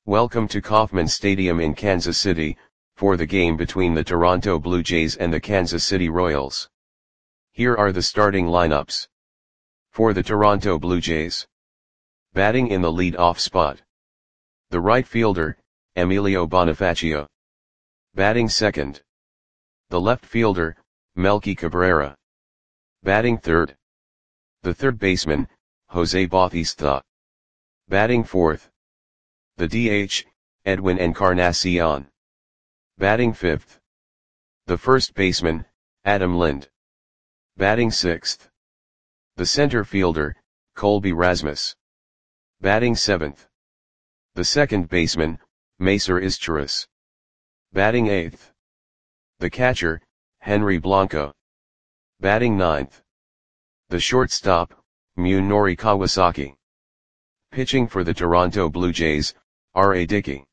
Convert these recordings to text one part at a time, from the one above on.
Welcome to Kauffman Stadium in Kansas City, for the game between the Toronto Blue Jays and the Kansas City Royals. Here are the starting lineups. For the Toronto Blue Jays. Batting in the lead-off spot. The right fielder, Emilio Bonifacio. Batting second. The left fielder, Melky Cabrera. Batting third. The third baseman, Jose Bautista. Batting fourth. The DH, Edwin Encarnacion. Batting fifth. The first baseman, Adam Lind. Batting sixth. The center fielder, Colby Rasmus. Batting seventh. The second baseman, Macer Izturis. Batting eighth. The catcher, Henry Blanco. Batting ninth. The shortstop, Munenori Kawasaki. Pitching for the Toronto Blue Jays, R.A. Dickey.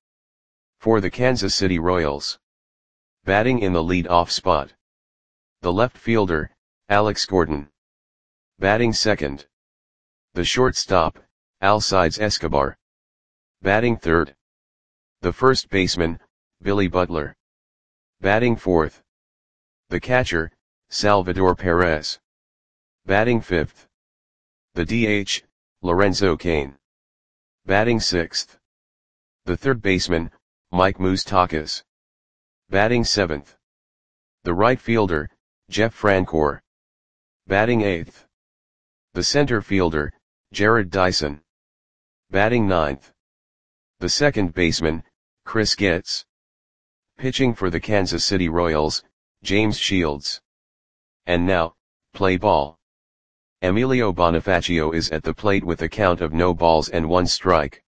For the Kansas City Royals. Batting in the lead-off spot. The left fielder, Alex Gordon. Batting second. The shortstop, Alcides Escobar. Batting third. The first baseman, Billy Butler. Batting fourth. The catcher, Salvador Perez. Batting fifth. The DH, Lorenzo Cain. Batting sixth. The third baseman, Mike Moustakas. Batting seventh. The right fielder, Jeff Francoeur. Batting eighth. The center fielder, Jarrod Dyson. Batting ninth. The second baseman, Chris Getz. Pitching for the Kansas City Royals, James Shields. And now, play ball. Emilio Bonifacio is at the plate with a count of no balls and one strike.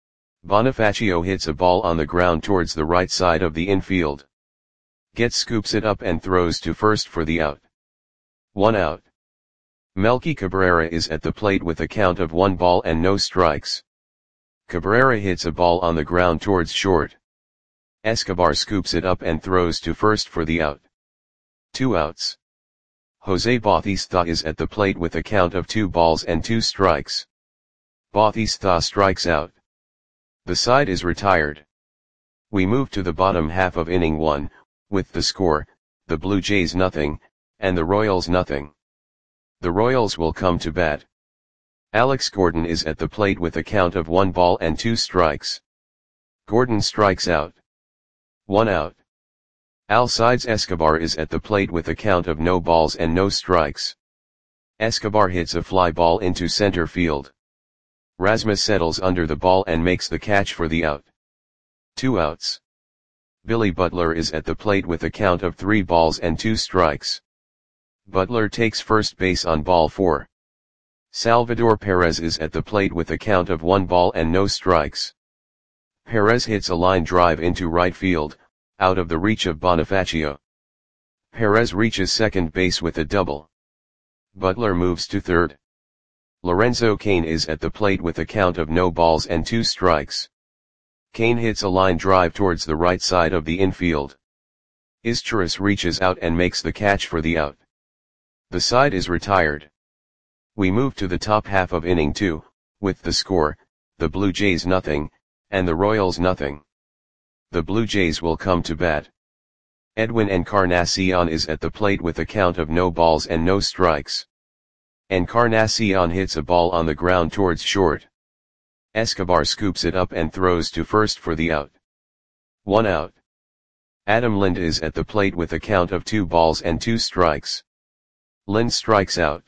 Bonifacio hits a ball on the ground towards the right side of the infield. Getz scoops it up and throws to first for the out. 1 out. Melky Cabrera is at the plate with a count of 1 ball and no strikes. Cabrera hits a ball on the ground towards short. Escobar scoops it up and throws to first for the out. 2 outs. Jose Bautista is at the plate with a count of 2 balls and 2 strikes. Bautista strikes out. The side is retired. We move to the bottom half of inning 1, with the score, the Blue Jays nothing, and the Royals nothing. The Royals will come to bat. Alex Gordon is at the plate with a count of 1 ball and 2 strikes. Gordon strikes out. 1 out. Alcides Escobar is at the plate with a count of no balls and no strikes. Escobar hits a fly ball into center field. Rasmus settles under the ball and makes the catch for the out. 2 outs. Billy Butler is at the plate with a count of 3 balls and 2 strikes. Butler takes first base on ball 4. Salvador Perez is at the plate with a count of 1 ball and no strikes. Perez hits a line drive into right field, out of the reach of Bonifacio. Perez reaches second base with a double. Butler moves to third. Lorenzo Cain is at the plate with a count of no balls and 2 strikes. Cain hits a line drive towards the right side of the infield. Izturis reaches out and makes the catch for the out. The side is retired. We move to the top half of inning 2, with the score, the Blue Jays nothing, and the Royals nothing. The Blue Jays will come to bat. Edwin Encarnacion is at the plate with a count of no balls and no strikes. Encarnacion hits a ball on the ground towards short. Escobar scoops it up and throws to first for the out. 1 out. Adam Lind is at the plate with a count of 2 balls and 2 strikes. Lind strikes out.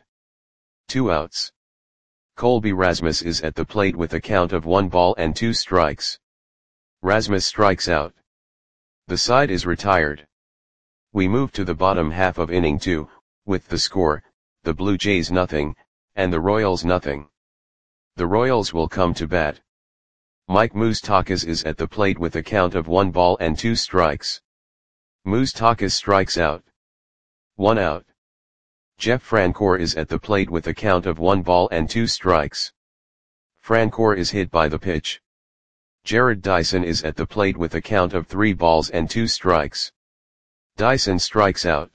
2 outs. Colby Rasmus is at the plate with a count of 1 ball and 2 strikes. Rasmus strikes out. The side is retired. We move to the bottom half of inning 2, with the score, the Blue Jays nothing, and the Royals nothing. The Royals will come to bat. Mike Moustakas is at the plate with a count of 1 ball and 2 strikes. Moustakas strikes out. 1 out. Jeff Francoeur is at the plate with a count of 1 ball and 2 strikes. Francoeur is hit by the pitch. Jarrod Dyson is at the plate with a count of 3 balls and 2 strikes. Dyson strikes out.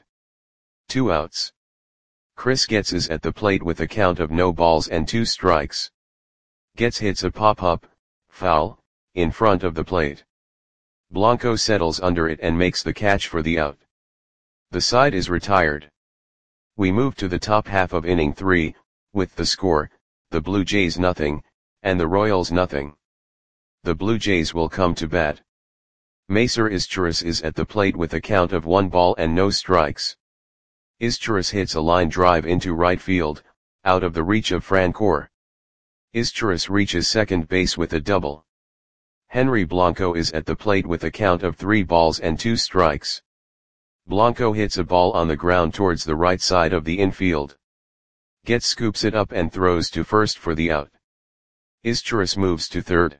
2 outs. Chris Getz is at the plate with a count of no balls and 2 strikes. Getz hits a pop-up, foul, in front of the plate. Blanco settles under it and makes the catch for the out. The side is retired. We move to the top half of inning 3, with the score, the Blue Jays nothing, and the Royals nothing. The Blue Jays will come to bat. Macer Izturis is at the plate with a count of 1 ball and no strikes. Izturis hits a line drive into right field, out of the reach of Francoeur. Izturis reaches second base with a double. Henry Blanco is at the plate with a count of 3 balls and 2 strikes. Blanco hits a ball on the ground towards the right side of the infield. Getz scoops it up and throws to first for the out. Izturis moves to third.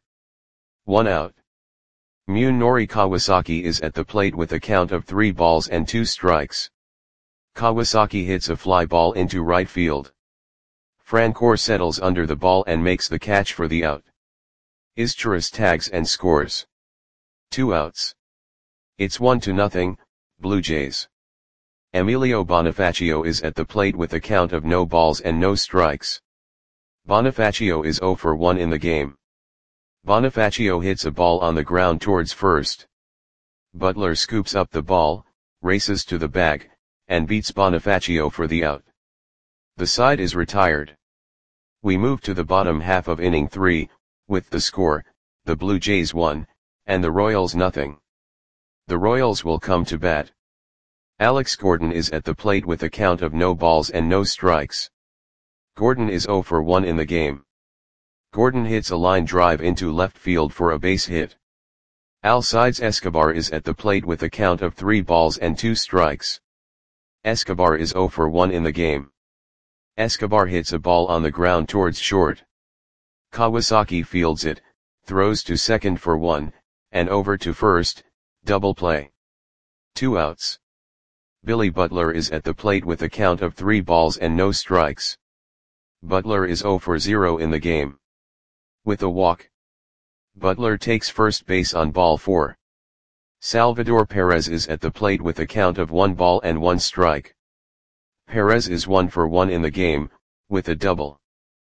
1 out. Munenori Kawasaki is at the plate with a count of 3 balls and 2 strikes. Kawasaki hits a fly ball into right field. Francoeur settles under the ball and makes the catch for the out. Izturis tags and scores. 2 outs. It's 1-0, Blue Jays. Emilio Bonifacio is at the plate with a count of no balls and no strikes. Bonifacio is 0 for 1 in the game. Bonifacio hits a ball on the ground towards first. Butler scoops up the ball, races to the bag, and beats Bonifacio for the out. The side is retired. We move to the bottom half of inning 3, with the score, the Blue Jays 1, and the Royals nothing. The Royals will come to bat. Alex Gordon is at the plate with a count of no balls and no strikes. Gordon is 0 for 1 in the game. Gordon hits a line drive into left field for a base hit. Alcides Escobar is at the plate with a count of 3 balls and 2 strikes. Escobar is 0 for 1 in the game. Escobar hits a ball on the ground towards short. Kawasaki fields it, throws to second for 1, and over to first, double play. 2 outs. Billy Butler is at the plate with a count of 3 balls and no strikes. Butler is 0 for 0 in the game. With a walk, Butler takes first base on ball 4. Salvador Perez is at the plate with a count of 1 ball and 1 strike. Perez is 1 for 1 in the game, with a double.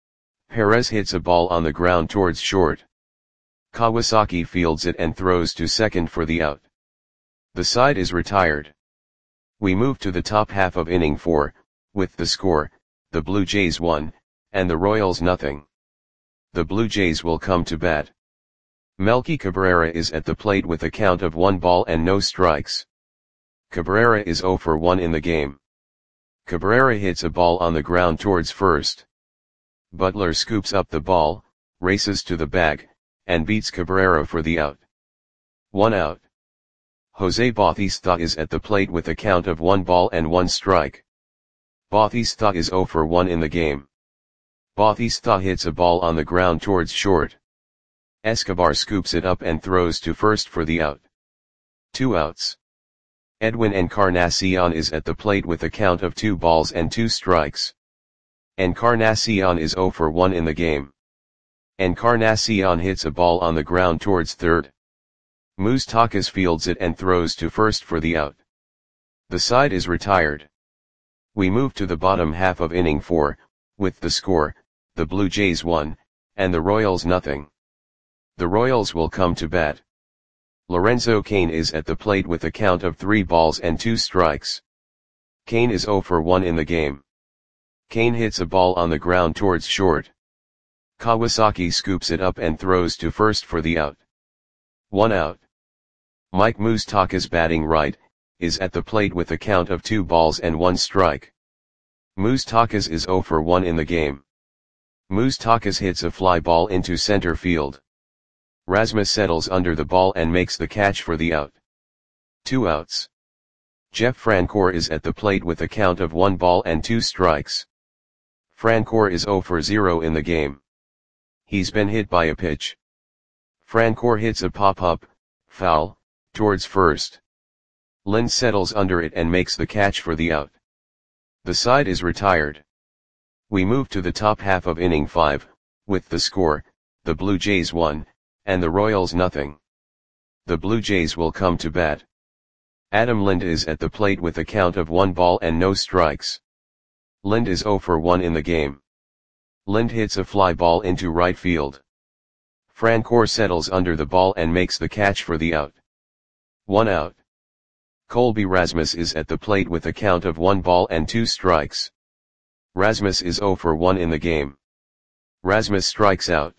Perez hits a ball on the ground towards short. Kawasaki fields it and throws to second for the out. The side is retired. We move to the top half of inning 4, with the score, the Blue Jays 1, and the Royals nothing. The Blue Jays will come to bat. Melky Cabrera is at the plate with a count of 1 ball and no strikes. Cabrera is 0 for 1 in the game. Cabrera hits a ball on the ground towards first. Butler scoops up the ball, races to the bag, and beats Cabrera for the out. 1 out. Jose Bautista is at the plate with a count of 1 ball and 1 strike. Bautista is 0 for 1 in the game. Bautista hits a ball on the ground towards short. Escobar scoops it up and throws to first for the out. 2 outs. Edwin Encarnacion is at the plate with a count of 2 balls and 2 strikes. Encarnacion is 0 for 1 in the game. Encarnacion hits a ball on the ground towards third. Moustakas fields it and throws to first for the out. The side is retired. We move to the bottom half of inning 4, with the score, the Blue Jays 1, and the Royals nothing. The Royals will come to bat. Lorenzo Cain is at the plate with a count of 3 balls and 2 strikes. Cain is 0 for 1 in the game. Cain hits a ball on the ground towards short. Kawasaki scoops it up and throws to first for the out. 1 out. Mike Moustakas, batting right, is at the plate with a count of 2 balls and 1 strike. Moustakas is 0 for 1 in the game. Moustakas hits a fly ball into center field. Rasmus settles under the ball and makes the catch for the out. 2 outs. Jeff Francoeur is at the plate with a count of 1 ball and 2 strikes. Francoeur is 0 for 0 in the game. He's been hit by a pitch. Francoeur hits a pop-up, foul, towards first. Lind settles under it and makes the catch for the out. The side is retired. We move to the top half of inning 5, with the score, the Blue Jays 1, and the Royals nothing. The Blue Jays will come to bat. Adam Lind is at the plate with a count of 1 ball and no strikes. Lind is 0 for 1 in the game. Lind hits a fly ball into right field. Francoeur settles under the ball and makes the catch for the out. 1 out. Colby Rasmus is at the plate with a count of 1 ball and 2 strikes. Rasmus is 0 for 1 in the game. Rasmus strikes out.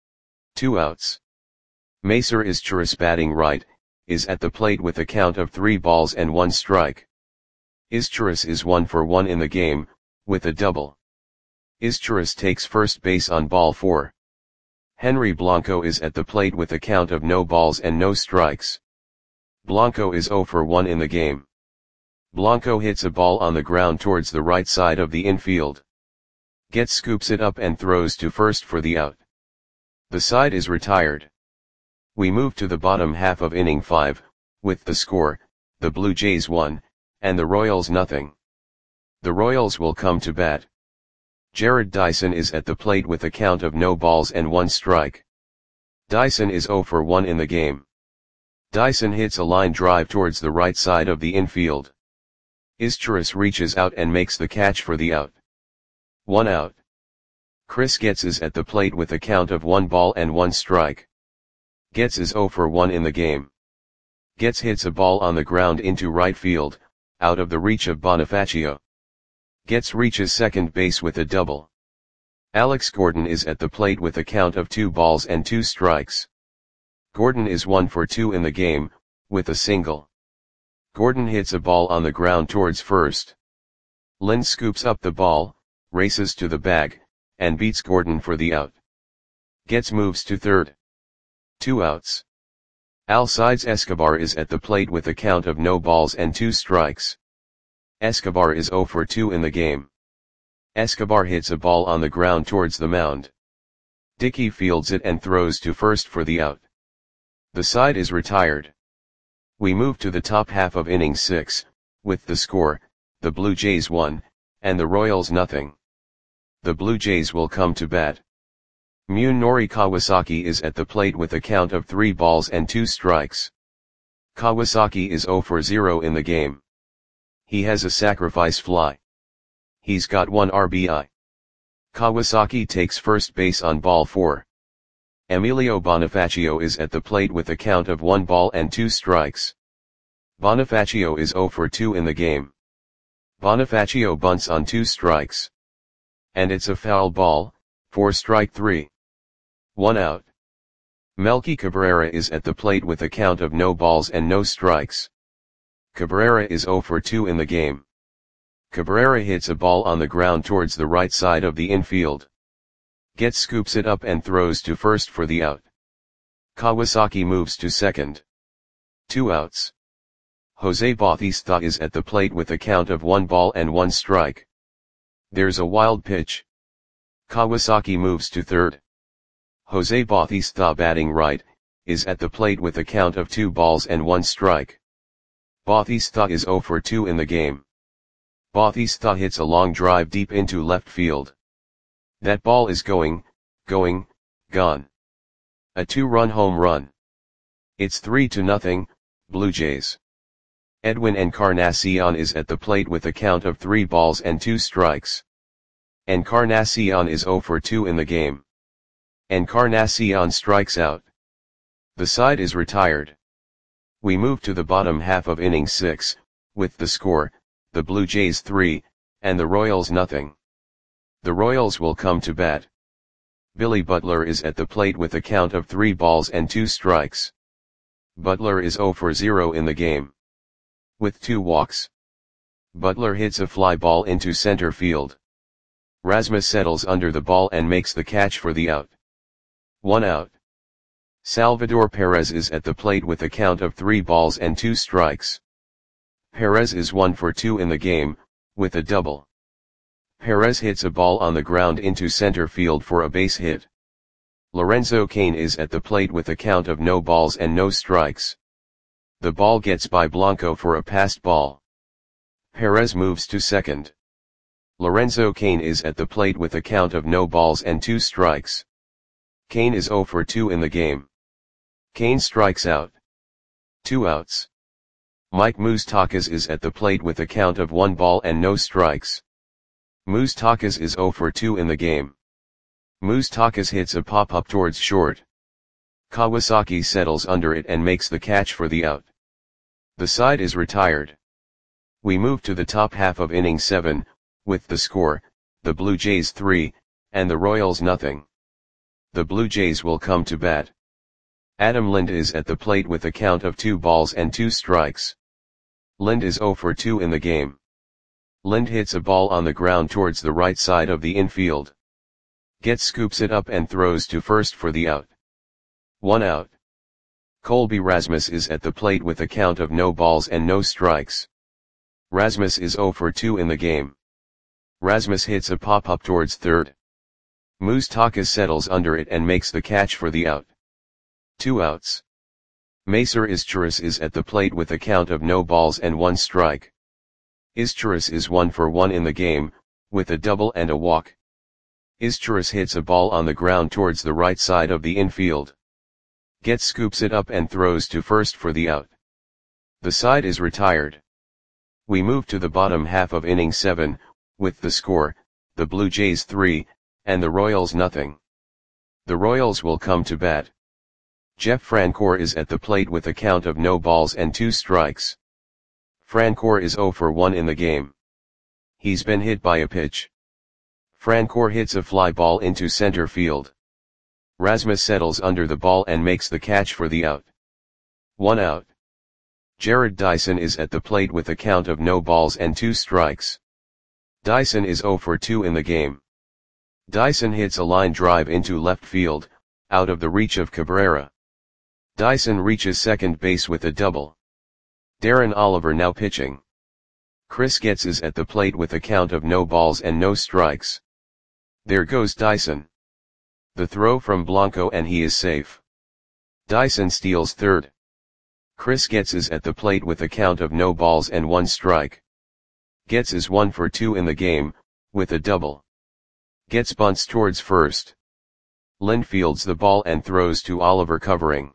2 outs. Macer Izturis batting right, is at the plate with a count of 3 balls and 1 strike. Izturis is 1 for 1 in the game, with a double. Izturis takes first base on ball 4. Henry Blanco is at the plate with a count of no balls and no strikes. Blanco is 0 for 1 in the game. Blanco hits a ball on the ground towards the right side of the infield. Getz scoops it up and throws to first for the out. The side is retired. We move to the bottom half of inning 5, with the score, the Blue Jays 1, and the Royals nothing. The Royals will come to bat. Jared Dyson is at the plate with a count of no balls and 1 strike. Dyson is 0 for 1 in the game. Dyson hits a line drive towards the right side of the infield. Izturis reaches out and makes the catch for the out. 1 out. Chris Getz is at the plate with a count of 1 ball and 1 strike. Getz is 0 for 1 in the game. Getz hits a ball on the ground into right field, out of the reach of Bonifacio. Getz reaches second base with a double. Alex Gordon is at the plate with a count of 2 balls and 2 strikes. Gordon is 1 for 2 in the game, with a single. Gordon hits a ball on the ground towards first. Lynn scoops up the ball, races to the bag, and beats Gordon for the out. Getz moves to third. 2 outs. Alcides Escobar is at the plate with a count of no balls and 2 strikes. Escobar is 0 for 2 in the game. Escobar hits a ball on the ground towards the mound. Dickey fields it and throws to first for the out. The side is retired. We move to the top half of inning 6, with the score, the Blue Jays 1, and the Royals nothing. The Blue Jays will come to bat. Munenori Kawasaki is at the plate with a count of 3 balls and 2 strikes. Kawasaki is 0 for 0 in the game. He has a sacrifice fly. He's got 1 RBI. Kawasaki takes first base on ball 4. Emilio Bonifacio is at the plate with a count of 1 ball and 2 strikes. Bonifacio is 0 for 2 in the game. Bonifacio bunts on 2 strikes. And it's a foul ball, for strike 3. 1 out. Melky Cabrera is at the plate with a count of no balls and no strikes. Cabrera is 0 for 2 in the game. Cabrera hits a ball on the ground towards the right side of the infield. Getz scoops it up and throws to first for the out. Kawasaki moves to second. 2 outs. Jose Bautista is at the plate with a count of 1 ball and 1 strike. There's a wild pitch. Kawasaki moves to third. Jose Bautista batting right, is at the plate with a count of 2 balls and 1 strike. Bautista is 0 for 2 in the game. Bautista hits a long drive deep into left field. That ball is gone. A 2-run home run. It's 3-0, Blue Jays. Edwin Encarnacion is at the plate with a count of 3 balls and 2 strikes. Encarnacion is 0 for 2 in the game. Encarnacion strikes out. The side is retired. We move to the bottom half of inning 6, with the score, the Blue Jays 3, and the Royals nothing. The Royals will come to bat. Billy Butler is at the plate with a count of 3 balls and 2 strikes. Butler is 0 for 0 in the game. With 2 walks. Butler hits a fly ball into center field. Rasmus settles under the ball and makes the catch for the out. 1 out. Salvador Perez is at the plate with a count of 3 balls and 2 strikes. Perez is 1 for 2 in the game, with a double. Perez hits a ball on the ground into center field for a base hit. Lorenzo Cain is at the plate with a count of no balls and no strikes. The ball gets by Blanco for a passed ball. Perez moves to second. Lorenzo Cain is at the plate with a count of no balls and 2 strikes. Cain is 0 for 2 in the game. Cain strikes out. 2 outs. Mike Moustakas is at the plate with a count of 1 ball and no strikes. Moustakas is 0 for 2 in the game. Moustakas hits a pop-up towards short. Kawasaki settles under it and makes the catch for the out. The side is retired. We move to the top half of inning 7, with the score, the Blue Jays 3, and the Royals nothing. The Blue Jays will come to bat. Adam Lind is at the plate with a count of 2 balls and 2 strikes. Lind is 0 for 2 in the game. Lind hits a ball on the ground towards the right side of the infield. Getz scoops it up and throws to first for the out. 1 out. Colby Rasmus is at the plate with a count of no balls and no strikes. Rasmus is 0 for 2 in the game. Rasmus hits a pop-up towards third. Moustakas settles under it and makes the catch for the out. 2 outs. Macer Izturis is at the plate with a count of no balls and 1 strike. Izturis is 1 for 1 in the game, with a double and a walk. Izturis hits a ball on the ground towards the right side of the infield. Getz scoops it up and throws to first for the out. The side is retired. We move to the bottom half of inning 7, with the score, the Blue Jays 3, and the Royals nothing. The Royals will come to bat. Jeff Francoeur is at the plate with a count of no balls and 2 strikes. Francoeur is 0 for 1 in the game. He's been hit by a pitch. Francoeur hits a fly ball into center field. Rasmus settles under the ball and makes the catch for the out. 1 out. Jared Dyson is at the plate with a count of no balls and 2 strikes. Dyson is 0 for 2 in the game. Dyson hits a line drive into left field, out of the reach of Cabrera. Dyson reaches second base with a double. Darren Oliver now pitching. Chris Getz is at the plate with a count of no balls and no strikes. There goes Dyson. The throw from Blanco and he is safe. Dyson steals third. Chris Getz is at the plate with a count of no balls and 1 strike. Getz is 1 for 2 in the game, with a double. Getz bunts towards first. Lind fields the ball and throws to Oliver covering.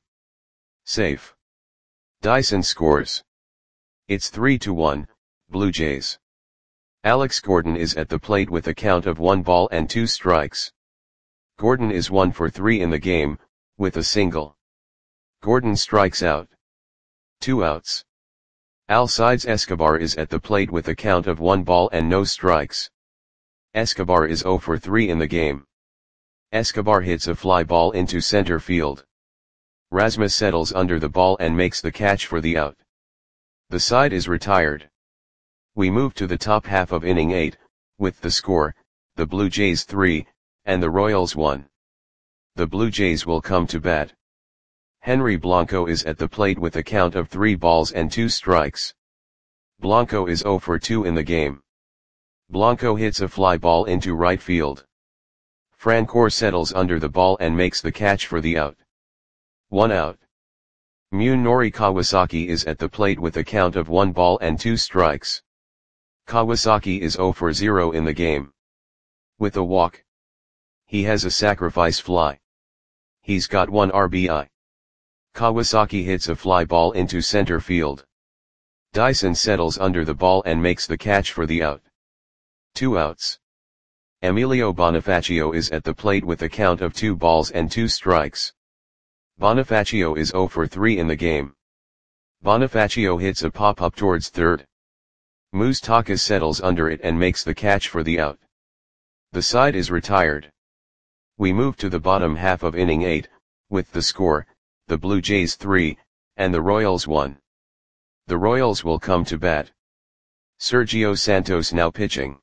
Safe. Dyson scores. It's 3-1, Blue Jays. Alex Gordon is at the plate with a count of 1 ball and 2 strikes. Gordon is 1 for 3 in the game, with a single. Gordon strikes out. 2 outs. Alcides Escobar is at the plate with a count of 1 ball and no strikes. Escobar is 0 for 3 in the game. Escobar hits a fly ball into center field. Rasmus settles under the ball and makes the catch for the out. The side is retired. We move to the top half of inning 8, with the score, the Blue Jays 3, and the Royals 1. The Blue Jays will come to bat. Henry Blanco is at the plate with a count of 3 balls and 2 strikes. Blanco is 0 for 2 in the game. Blanco hits a fly ball into right field. Francoeur settles under the ball and makes the catch for the out. 1 out. Munenori Kawasaki is at the plate with a count of 1 ball and 2 strikes. Kawasaki is 0 for 0 in the game. With a walk. He has a sacrifice fly. He's got 1 RBI. Kawasaki hits a fly ball into center field. Dyson settles under the ball and makes the catch for the out. 2 outs. Emilio Bonifacio is at the plate with a count of 2 balls and 2 strikes. Bonifacio is 0 for 3 in the game. Bonifacio hits a pop-up towards third. Moustakas settles under it and makes the catch for the out. The side is retired. We move to the bottom half of inning 8, with the score, the Blue Jays 3, and the Royals 1. The Royals will come to bat. Sergio Santos now pitching.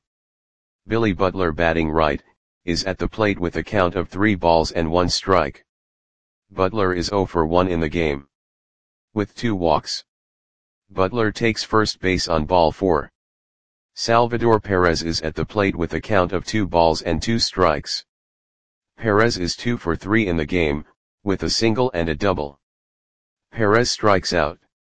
Billy Butler batting right, is at the plate with a count of 3 balls and 1 strike. Butler is 0 for 1 in the game. With 2 walks. Butler takes first base on ball 4. Salvador Perez is at the plate with a count of 2 balls and 2 strikes. Perez is 2 for 3 in the game, with a single and a double. Perez strikes out.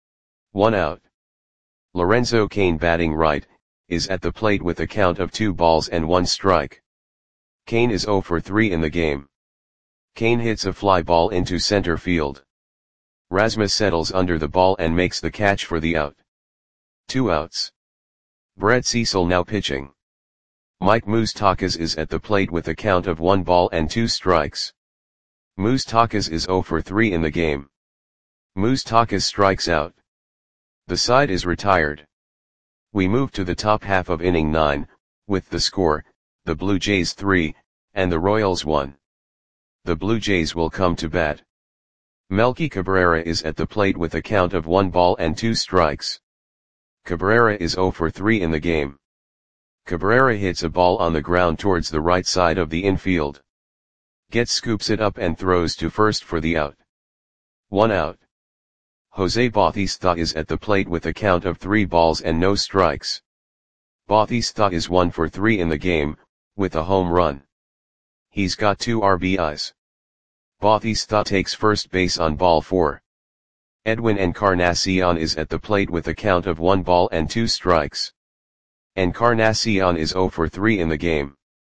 1 out. Lorenzo Cain batting right, is at the plate with a count of 2 balls and 1 strike. Cain is 0 for 3 in the game. Cain hits a fly ball into center field. Rasmus settles under the ball and makes the catch for the out. 2 outs. Brett Cecil now pitching. Mike Moustakas is at the plate with a count of 1 ball and 2 strikes. Moustakas is 0 for 3 in the game. Moustakas strikes out. The side is retired. We move to the top half of inning 9, with the score, the Blue Jays 3, and the Royals 1. The Blue Jays will come to bat. Melky Cabrera is at the plate with a count of 1 ball and 2 strikes. Cabrera is 0 for 3 in the game. Cabrera hits a ball on the ground towards the right side of the infield. Getz scoops it up and throws to first for the out. 1 out. Jose Bautista is at the plate with a count of 3 balls and no strikes. Bautista is 1 for 3 in the game, with a home run. He's got 2 RBIs. Bautista takes first base on ball 4. Edwin Encarnacion is at the plate with a count of 1 ball and 2 strikes. Encarnacion is 0 for 3 in the game.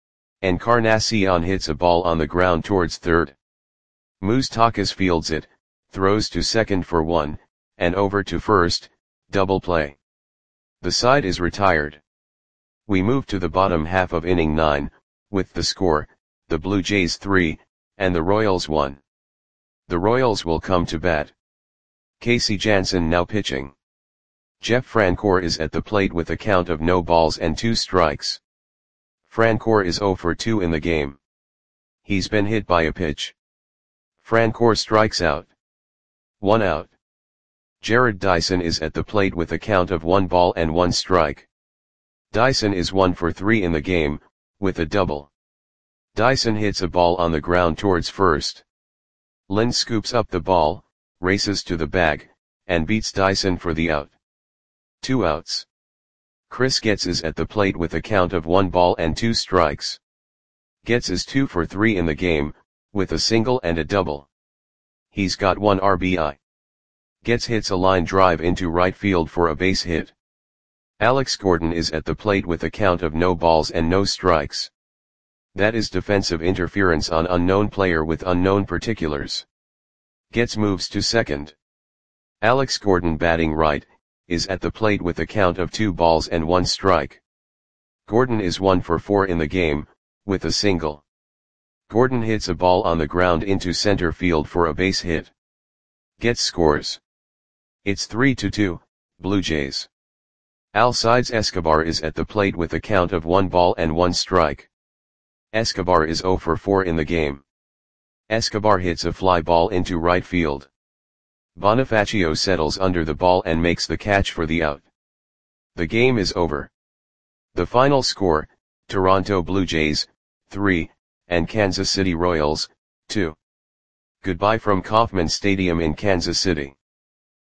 Encarnacion hits a ball on the ground towards third. Moustakas fields it, throws to second for 1, and over to first, double play. The side is retired. We move to the bottom half of inning 9, with the score, the Blue Jays 3, and the Royals 1. The Royals will come to bat. Casey Janssen now pitching. Jeff Francoeur is at the plate with a count of no balls and 2 strikes. Francoeur is 0 for 2 in the game. He's been hit by a pitch. Francoeur strikes out. 1 out. Jared Dyson is at the plate with a count of 1 ball and 1 strike. Dyson is 1 for 3 in the game, with a double. Dyson hits a ball on the ground towards first. Lynn scoops up the ball, races to the bag, and beats Dyson for the out. 2 outs. Chris Getz is at the plate with a count of 1 ball and 2 strikes. Getz is 2 for 3 in the game, with a single and a double. He's got 1 RBI. Getz hits a line drive into right field for a base hit. Alex Gordon is at the plate with a count of no balls and no strikes. That is defensive interference on unknown player with unknown particulars. Getz moves to second. Alex Gordon, batting right, is at the plate with a count of 2 balls and 1 strike. Gordon is 1 for 4 in the game, with a single. Gordon hits a ball on the ground into center field for a base hit. Getz scores. It's 3-2, Blue Jays. Alcides Escobar is at the plate with a count of 1 ball and 1 strike. Escobar is 0 for 4 in the game. Escobar hits a fly ball into right field. Bonifacio settles under the ball and makes the catch for the out. The game is over. The final score, Toronto Blue Jays, 3, and Kansas City Royals, 2. Goodbye from Kauffman Stadium in Kansas City.